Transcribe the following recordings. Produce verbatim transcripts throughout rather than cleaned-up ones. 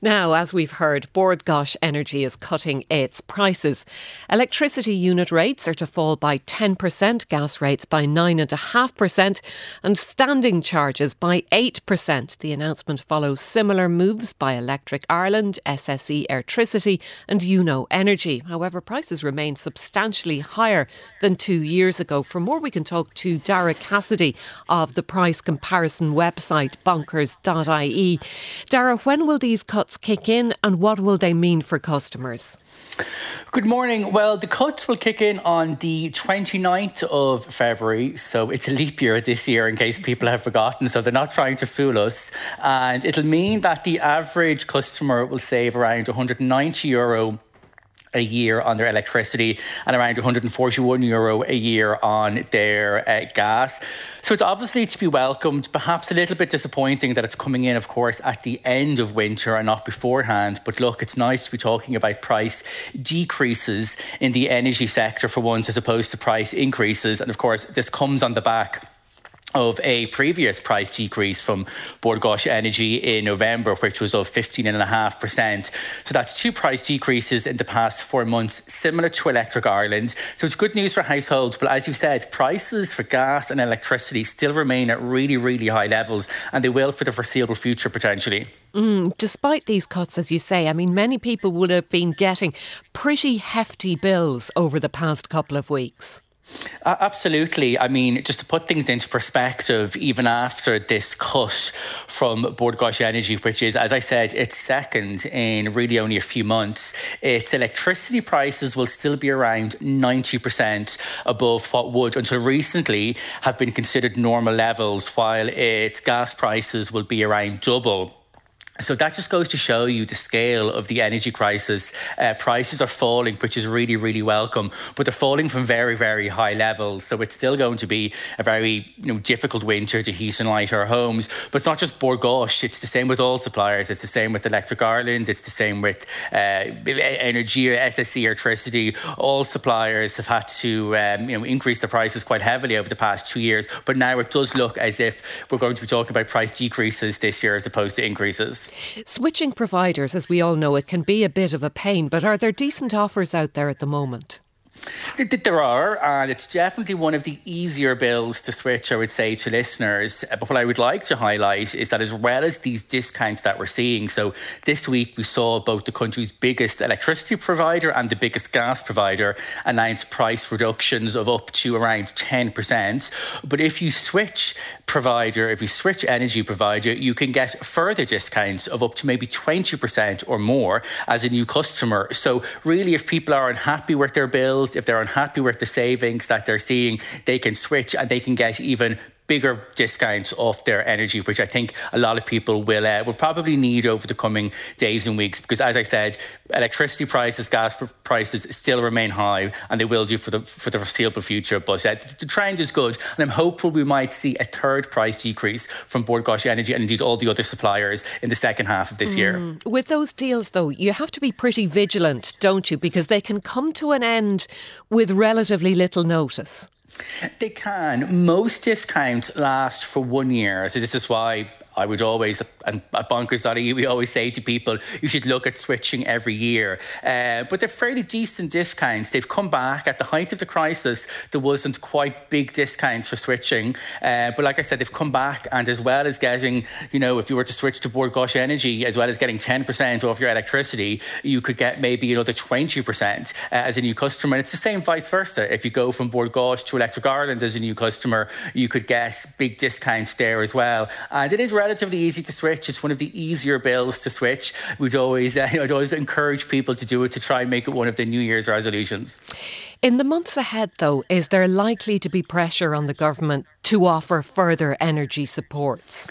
Now, as we've heard, Bord Gáis Energy is cutting its prices. Electricity unit rates are to fall by ten percent, gas rates by nine point five percent and standing charges by eight percent. The announcement follows similar moves by Electric Ireland, S S E Airtricity and UNO Energy. However, prices remain substantially higher than two years ago. For more, we can talk to Dara Cassidy of the price comparison website bonkers dot I E. Dara, when will these cuts kick in and what will they mean for customers? Good morning. Well, the cuts will kick in on the twenty-ninth of February, so it's a leap year this year in case people have forgotten, so they're not trying to fool us. And it'll mean that the average customer will save around one hundred ninety euro a year on their electricity and around one hundred forty-one euro a year on their uh, gas. So it's obviously to be welcomed, perhaps a little bit disappointing that it's coming in, of course, at the end of winter and not beforehand. But look, it's nice to be talking about price decreases in the energy sector for once, as opposed to price increases. And of course, this comes on the back of a previous price decrease from Bord Gáis Energy in November, which was of fifteen point five percent. So that's two price decreases in the past four months, similar to Electric Ireland. So it's good news for households. But as you said, prices for gas and electricity still remain at really, really high levels, and they will for the foreseeable future, potentially. Mm, despite these cuts, as you say, I mean, many people would have been getting pretty hefty bills over the past couple of weeks. Uh, absolutely. I mean, just to put things into perspective, even after this cut from Bord Gáis Energy, which is, as I said, it's second in really only a few months, its electricity prices will still be around ninety percent above what would, until recently, have been considered normal levels, while its gas prices will be around double. So that just goes to show you the scale of the energy crisis. Uh, prices are falling, which is really, really welcome, but they're falling from very, very high levels. So it's still going to be a very you know, difficult winter to heat and light our homes. But it's not just Bord Gáis, it's the same with all suppliers. It's the same with Electric Ireland, it's the same with uh, Energy, S S E Airtricity. All suppliers have had to um, you know, increase their prices quite heavily over the past two years. But now it does look as if we're going to be talking about price decreases this year as opposed to increases. Switching providers, as we all know, it can be a bit of a pain, but are there decent offers out there at the moment? There are, and it's definitely one of the easier bills to switch, I would say, to listeners. But what I would like to highlight is that as well as these discounts that we're seeing, so this week we saw both the country's biggest electricity provider and the biggest gas provider announce price reductions of up to around ten percent. But if you switch provider, if you switch energy provider, you can get further discounts of up to maybe twenty percent or more as a new customer. So really, if people are unhappy with their bills, if they're unhappy with the savings that they're seeing, they can switch and they can get even bigger discounts off their energy, which I think a lot of people will uh, will probably need over the coming days and weeks. Because as I said, electricity prices, gas prices still remain high, and they will do for the for the foreseeable future. But uh, the trend is good, and I'm hopeful we might see a third price decrease from Bord Gáis Energy and indeed all the other suppliers in the second half of this mm. year. With those deals, though, you have to be pretty vigilant, don't you? Because they can come to an end with relatively little notice. They can. Most discounts last for one year. So this is why I would always, and at bonkers dot I E, we always say to people, you should look at switching every year. Uh, but they're fairly decent discounts. They've come back. At the height of the crisis, there wasn't quite big discounts for switching. Uh, but like I said, they've come back. And as well as getting, you know, if you were to switch to Bord Gáis Energy, as well as getting ten percent off your electricity, you could get maybe another twenty percent uh, as a new customer. And it's the same vice versa. If you go from Bord Gáis to Electric Ireland as a new customer, you could get big discounts there as well. And it is relatively easy to switch. It's one of the easier bills to switch. We'd always, uh, I'd always encourage people to do it, to try and make it one of the New Year's resolutions. In the months ahead, though, is there likely to be pressure on the government to offer further energy supports?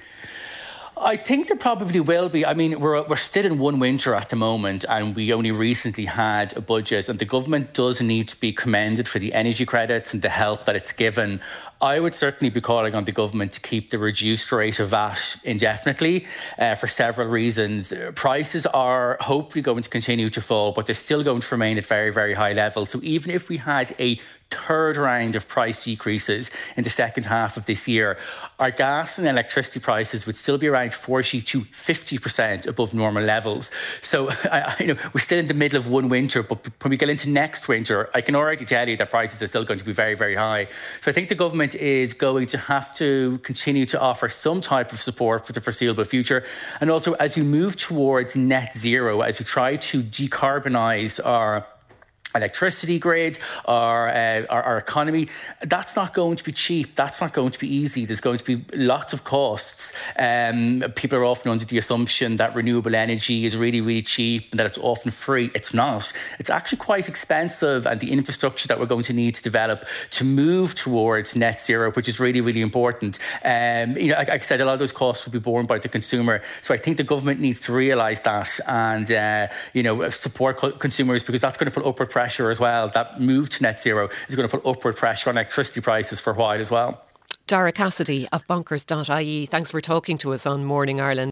I think there probably will be. I mean, we're we're still in one winter at the moment, and we only recently had a budget, and the government does need to be commended for the energy credits and the help that it's given I would certainly be calling on the government to keep the reduced rate of V A T indefinitely uh, for several reasons. Prices are hopefully going to continue to fall, but they're still going to remain at very, very high levels. So even if we had a third round of price decreases in the second half of this year, our gas and electricity prices would still be around forty to fifty percent above normal levels. So I, I, you know, we're still in the middle of one winter, but when we get into next winter, I can already tell you that prices are still going to be very, very high. So I think the government is going to have to continue to offer some type of support for the foreseeable future. And also, as we move towards net zero, as we try to decarbonise our electricity grid, our, uh, our our economy, that's not going to be cheap. That's not going to be easy. There's going to be lots of costs. Um, people are often under the assumption that renewable energy is really, really cheap and that it's often free. It's not. It's actually quite expensive, and the infrastructure that we're going to need to develop to move towards net zero, which is really, really important. Um, you know, like I said, a lot of those costs will be borne by the consumer. So I think the government needs to realise that and uh, you know, support co- consumers, because that's going to put upward pressure pressure as well. That move to net zero is going to put upward pressure on electricity prices for a while as well. Dara Cassidy of bonkers dot I E, thanks for talking to us on Morning Ireland.